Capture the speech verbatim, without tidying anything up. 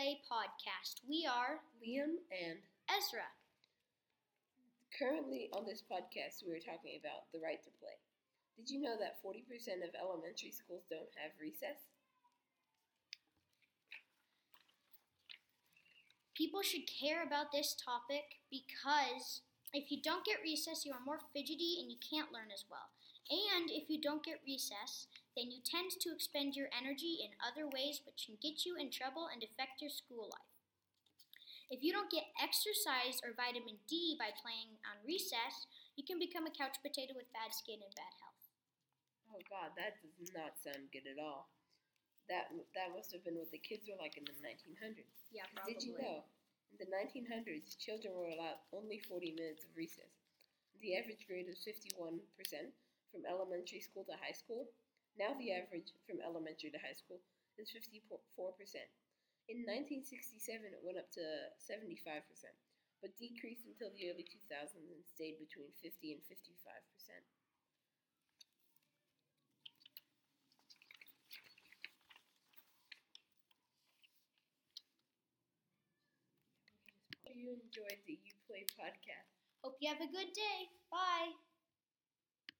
Play podcast. We are Liam and Ezra. Currently on this podcast, we are talking about the right to play. Did you know that forty percent of elementary schools don't have recess? People should care about this topic because if you don't get recess, you are more fidgety and you can't learn as well. And if you don't get recess, then you tend to expend your energy in other ways which can get you in trouble and affect your school life. If you don't get exercise or vitamin D by playing on recess, you can become a couch potato with bad skin and bad health. Oh God, that does not sound good at all. That that must have been what the kids were like in the nineteen hundreds. Yeah, probably. Did you know, in the nineteen hundreds, children were allowed only forty minutes of recess. The average grade was fifty-one percent from elementary school to high school. Now the average from elementary to high school is fifty-four percent. In nineteen sixty-seven, it went up to seventy-five percent, but decreased until the early two thousands and stayed between fifty and fifty-five percent. Hope you enjoyed the You Play podcast. Hope you have a good day. Bye.